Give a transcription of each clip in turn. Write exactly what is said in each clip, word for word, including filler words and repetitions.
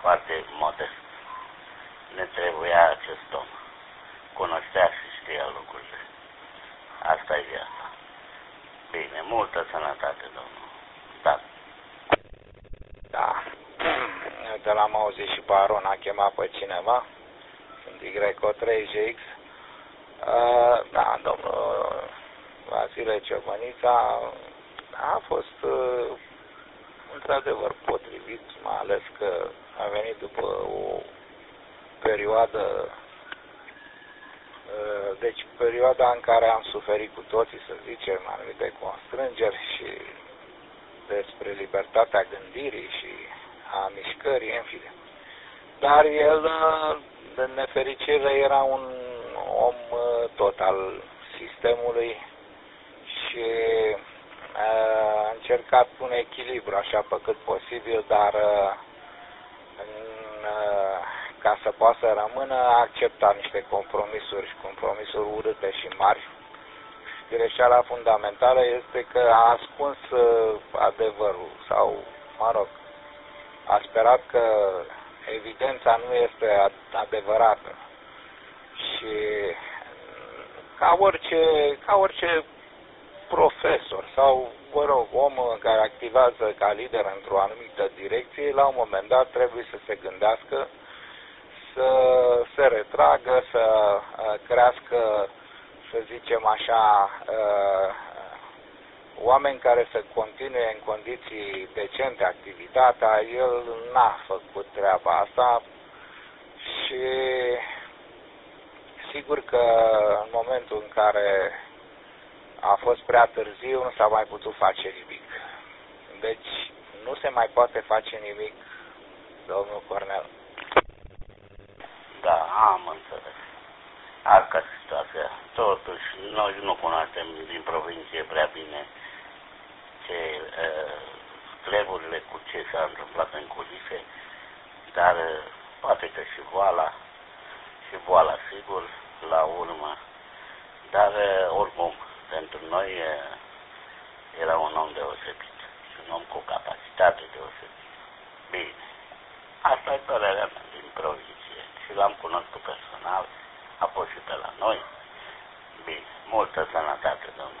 foarte modest. Ne trebuia acest om. Cunoștea și știa lucrurile. Asta e viața. Bine, multă sănătate, domnul. Da. Da. De l-am auzit și pe Aron, a chemat pe cineva. Sunt Y trei G X. Uh, da, domnul Vasile Ciobănița a fost uh, într-adevăr potrivit, mai ales că a venit după o perioadă, uh, deci perioada în care am suferit cu toții, să zicem, anumite constrângeri și despre libertatea gândirii și a mișcării, în fine. Dar el, în nefericire, era un om tot al sistemului și a încercat un echilibru așa pe cât posibil, dar în, ca să poată să rămână, a acceptat niște compromisuri și compromisuri urâte și mari. Greșeala fundamentală este că a ascuns adevărul sau, mă rog, a sperat că evidența nu este adevărată și ca orice, ca orice profesor sau, mă rog, om care activează ca lider într-o anumită direcție, la un moment dat trebuie să se gândească, să se retragă, să crească, să zicem așa, oameni care să continue în condiții decente activitatea. El n-a făcut treaba asta și sigur că în momentul în care a fost prea târziu nu s-a mai putut face nimic. Deci nu se mai poate face nimic, domnul Cornel. Da, am înțeles. Asta e situația. Totuși, noi nu cunoaștem din provincie prea bine ce uh, treburile cu ce s-a întâmplat în culise, dar uh, poate că și boala, și boala sigur, la urmă. Dar uh, oricum, pentru noi uh, era un om deosebit și un om cu capacitate deosebită. Bine, asta e părerea mea din provincie și l-am cunoscut personal, a fost și pe la noi. Bine, multă sănătate, domnule.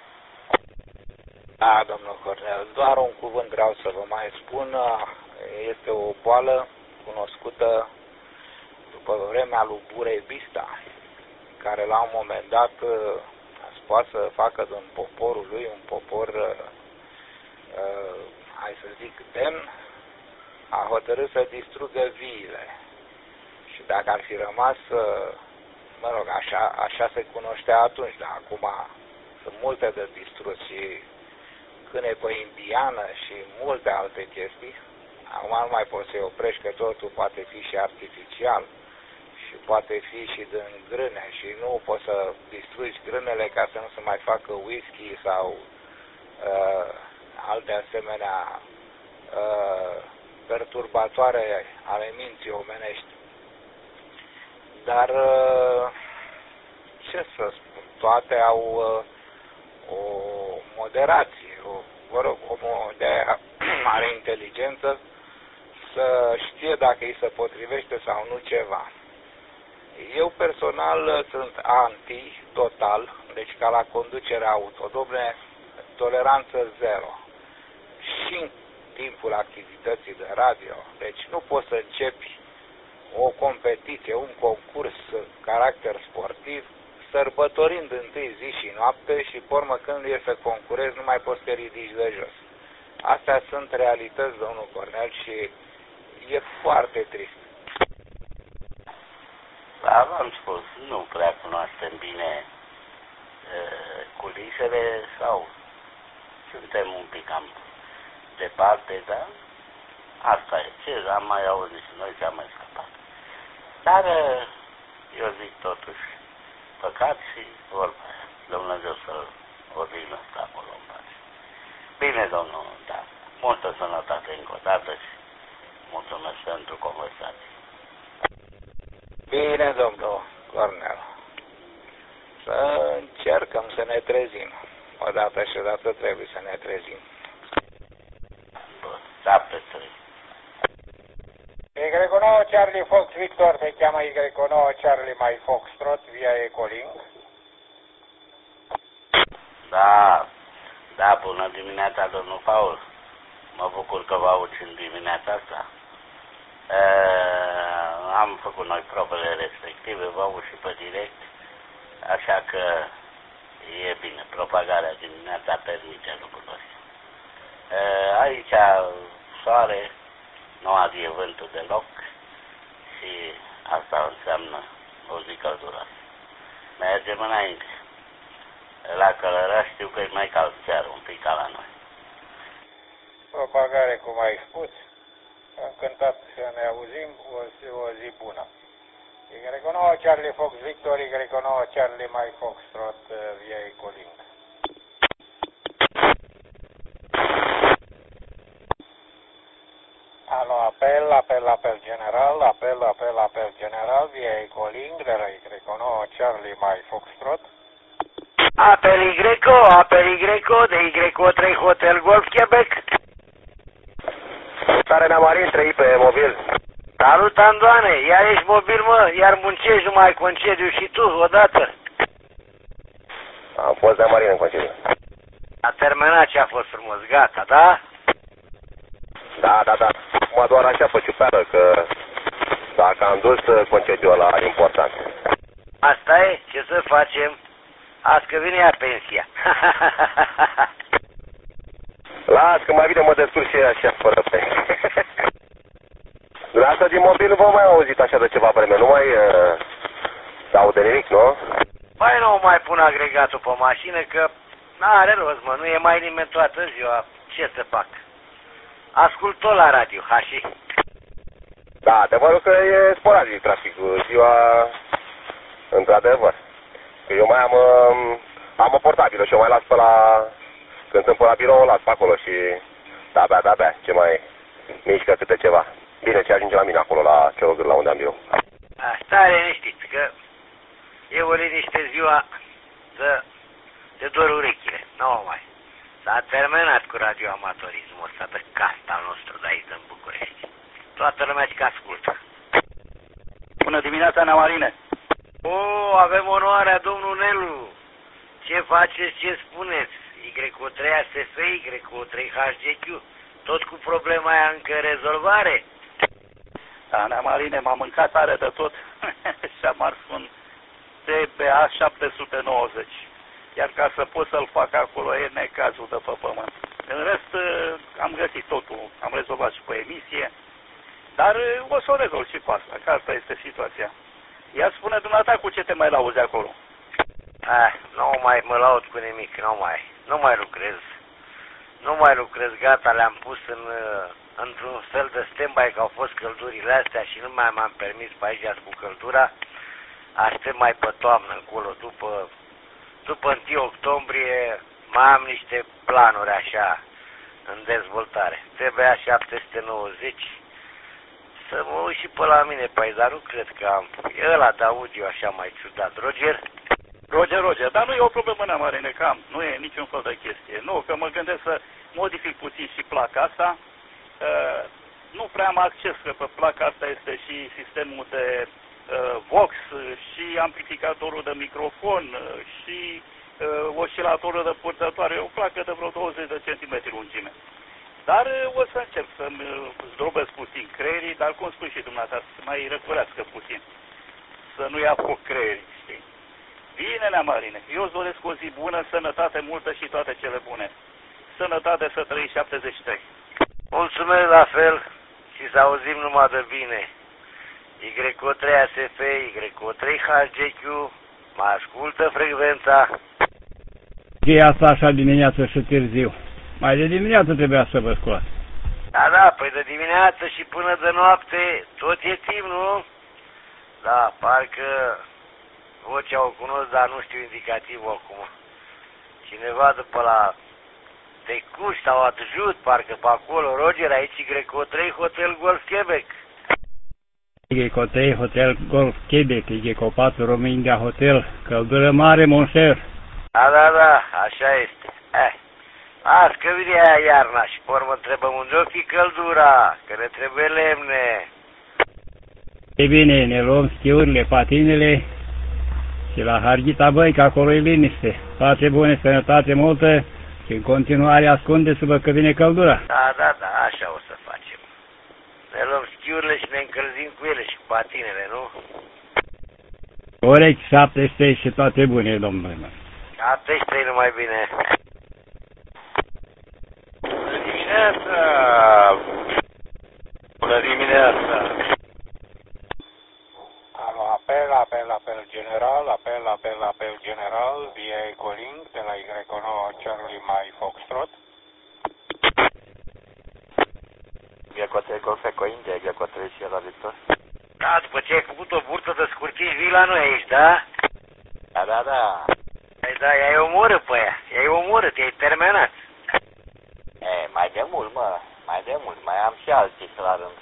Da, domnul Cornel, doar un cuvânt vreau să vă mai spun. Este o boală cunoscută după vremea lui Burei Bista, care la un moment dat poate să facă din poporul lui un popor, uh, hai să zic, demn, a hotărât să distrugă viile. Și dacă ar fi rămas, uh, mă rog, așa, așa se cunoștea atunci, dar acum sunt multe de distrus și câine pe indiană și multe alte chestii. Acum nu mai poți să-i oprești, că totul poate fi și artificial și poate fi și din grâne și nu poți să distrugi grânele ca să nu se mai facă whisky sau uh, alte asemenea uh, perturbatoare ale minții omenești. Dar uh, ce să spun, toate au uh, o moderație, o, vă rog, omul de aia are inteligență să știe dacă îi se potrivește sau nu ceva. Eu personal sunt anti total, deci ca la conducerea auto, dom'le, toleranță zero. Și în timpul activității de radio, deci nu poți să începi o competiție, un concurs caracter sportiv, sărbătorind întâi zi și noapte și pe urmă când e să concurezi nu mai poți să te ridici de jos. Astea sunt realități, domnul Cornel, și e foarte trist. Da, v-am spus, nu prea cunoaștem bine uh, culisele sau suntem un pic cam departe, dar asta e ce am mai auzit și noi ce am mai scăpat. Dar uh, eu zic totuși păcat și vorba aia. Dumnezeu să-l odihnească acolo în pace. Bine, domnul, da. Multă sănătate încă o dată și mulțumesc pentru conversație. Bine, domnul Cornel. Să încercăm să ne trezim. Odată și odată trebuie să ne trezim. Bun, șapte trei. Y nouă Charlie Fox Victor se cheamă Y nouă Charlie My Foxtrot via Ecolink. Da, da, bună dimineața, domnul Paul. Mă bucur că vă aud și în dimineața asta. E, am făcut noi probele respective, vă aud și pe direct, așa că e bine, propagarea dimineața permite lucrurile astea. E, aici soare, nu adie vântul deloc și asta înseamnă o zi călduroasă. Mergem înainte. La Călăraș știu că e mai cald chiar un pic ca la noi. Propagare, cum ai spus, am cântat să ne auzim, o zi, o zi bună. Y nouă Charlie Fox Victor, Y nouă Charlie My Foxtrot via Ecolink. Alo, apel, apel, apel general, apel, apel, apel general via Ecolink de la Y nouă Charlie My Foxtrot. Apel Y, apel Y de Y trei Hotel Golf Quebec. Salutare, Neamarin, trei pe mobil. Salut, Andoane, iar ești mobil, mă, iar muncești numai concediu și tu, odată. Am fost Neamarin în concediu. A terminat ce a fost frumos, gata, da? Da, da, da. Mă doar așa pe ciupeală, că dacă am dus concediul ăla important. Asta e? Ce să facem? Azi că vine ea pensia. Las, că mai bine mă descurc și așa fără pensie. Dumneavoastră din mobil nu vă mai auzit așa de ceva vreme, nu mai uh, s-aude nimic, nu? Mai nu mai pun agregatul pe mașină, că n-are rost, mă, nu e mai nimeni toată ziua. Ce să fac? Ascult tot la radio, hași. Da, adevărul că e sporadic traficul ziua, într-adevăr. Eu mai am, am o portabilă și o mai las pe la, când sunt pe la birou, o las pe acolo și da-bea, da-bea, ce mai mișcă câte ceva. Bine, ce ajunge la mine acolo, la Chelogâr, la unde am birou. Stai liniștit, că e o liniște ziua de, de dor urechile, nu mai. S-a terminat cu radioamatorismul ăsta de casta al nostru de aici, în București. Toată lumea și că ascultă. Bună dimineața, Neamarine! O, avem onoarea, domnul Nelu. Ce faceți, ce spuneți? Y trei A S F, Y trei H G Q. Tot cu problema aia încă rezolvare? Da, Neamarine, m-am mâncat tare de tot și am ars un T B A șapte sute nouăzeci. Iar ca să pot să-l fac acolo e necazul de pe pământ. În rest, am găsit totul, am rezolvat și pe emisie, dar o să o rezolv și pe asta, că asta este situația. Ia spune dumneata cu ce te mai lauzi acolo. Ah, nu mai mă laud cu nimic, nu mai, nu mai lucrez. Nu mai lucrez, gata, le-am pus în, într-un fel de stand-by, că au fost căldurile astea și nu mai m-am permis pe aici cu căldura. Aștept mai pe toamnă încolo, după, după întâi octombrie, mai am niște planuri așa în dezvoltare. T B A șapte sute nouăzeci. Să mă uit și pe la mine, păi, dar nu cred că am. E ăla de audio așa mai ciudat. Roger? Roger, Roger, dar nu e o problemă, Neamarine, că am. Nu e niciun fel de chestie. Nu, că mă gândesc să modific puțin și placa asta. Uh, nu prea am acces, că pe placa asta este și sistemul de uh, Vox, și amplificatorul de microfon, uh, și uh, oscilatorul de purtătoare. E o placă de vreo douăzeci de centimetri lungime. Dar o să încerc să-mi zdrobesc puțin creierii, dar cum spui și dumneata, să mai răcurească puțin. Să nu ia foc creierii, știi? Bine, Neamarine, eu îți doresc o zi bună, sănătate multă și toate cele bune. Sănătate, să trăiți șaptezeci și trei. Mulțumesc la fel și să auzim numai de bine. Y trei A S F, Y trei H G Q, mă ascultă frecvența. Ce e asta așa dimineață și târziu? Mai de dimineață trebuia să vă scoat. Da, da, păi de dimineață și până de noapte tot e timp, nu? Da, parcă vocea o cunosc, dar nu știu indicativul acum. Cineva după la Tecuș sau Adjut, parcă pe acolo. Roger, aici Y trei Hotel Golf Quebec. Y trei Hotel Golf Quebec, Y patru România Hotel, căldură mare, mon cher. Da, da, da, așa este. Eh. Las că vine aia iarna și pe urmă întrebăm unde o fi căldura, că ne trebuie lemne. E bine, ne luăm schiurile, patinele și la Harghita Băi, că acolo e liniște. Toate bune, sănătate multă și în continuare ascundeți-vă că vine căldura. Da, da, da, așa o să facem. Ne luăm schiurile și ne încălzim cu ele și cu patinele, nu? Corect, șaptezeci și trei și toate bune, domnule. șaptezeci și trei numai bine. Bună dimineața! Bună dimineața! Alo, apel, apel, apel general, apel, apel, apel general, via Ecolink, de la Y nouă Charlie Mai Foxtrot. Y Golf Eco India, Y trei Sierra Victor. Da, după ce ai făcut o burtă de scurtici, vii la noi aici, da? Da, da, da. Păi da, i-ai omorât pe aia, i-ai omorât, i-ai terminat. E, mai de mult, mă, mai de mult, mai am și alții la rând.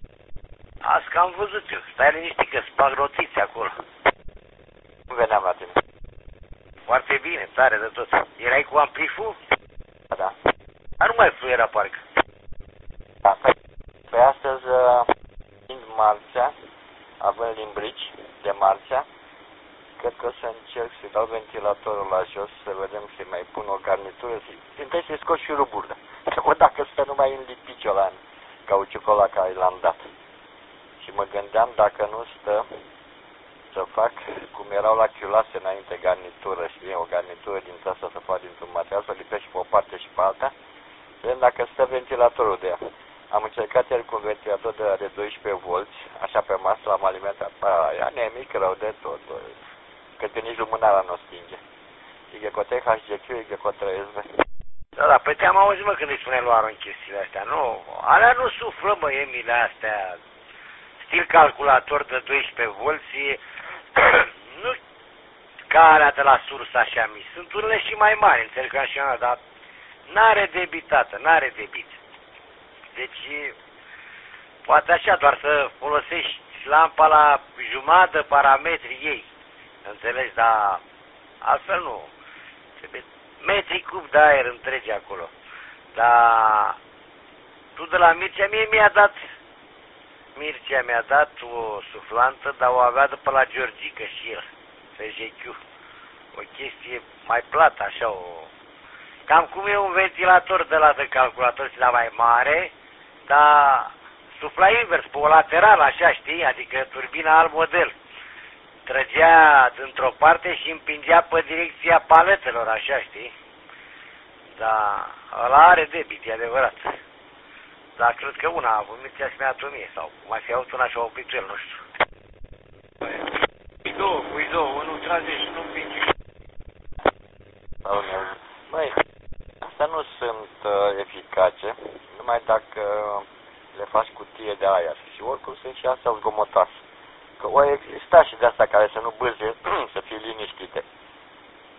Azi că am văzut eu, stai liniștit că spag rotițe acolo. Nu veneam la tine. Foarte bine, tare de tot. Erai cu ampliful? Da, da. Dar nu mai fluiera parcă. Da, păi, pe astăzi, fiind marțea, având limbrici de marțea, cred că o să încerc să dau ventilatorul la jos, să vedem să mai pun o garnitură, să trebuie să-i scot și rubură. Să văd dacă stă numai în lipici ăla, în cauciucul ăla care l-am dat. Și mă gândeam dacă nu stă să fac cum erau la chiulase înainte, garnitură, știi, o garnitură din asta să fac dintr-un material, să lipești pe o parte și pe alta, să vedem dacă stă ventilatorul de ea. Am încercat el cu un ventilator de, de doisprezece volți, așa pe masă, l-am alimentat. Bă, ea nemic rău de tot, bă. Că nici lumânarea nu o stinge. Y trei H G Q, Y trei S V. Da, da, păi te-am auzit, mă, când îi spune lui Aron chestiile astea. Nu, alea nu suflă, mă, Emile, astea. Stil calculator de doisprezece volți, nu ca alea de la sursă așa mici. Sunt unele și mai mari, înțeleg așa, dar n-are debitată, n-are debit. Deci, poate așa, doar să folosești lampa la jumătate de parametrii ei. Înțelegi, dar altfel nu. Trebuie metri cub de aer întregi acolo. Dar tu de la Mircea, mie mi-a dat, Mircea mi-a dat o suflantă, dar o avea de pe la Georgică și el, F G Q. O chestie mai plată, așa, o... Cam cum e un ventilator de la de calculator și la mai mare, dar sufla invers, pe o lateral, așa, știi? Adică turbina alt model. Trăgea dintr-o parte și împingea pe direcția paletelor, așa, știi? Dar ăla are debit, e adevărat. Dar cred că una a avut, mi-a și mi-a dat mie, sau mai fi avut una și-a oprit el, nu știu. Pui două, pui două, unul trage și nu împinge. Măi, astea nu sunt uh, eficace, numai dacă le faci cutie de aer. Și oricum sunt și astea zgomotoase. Că o exista și de asta care să nu bâze, să fie liniștite.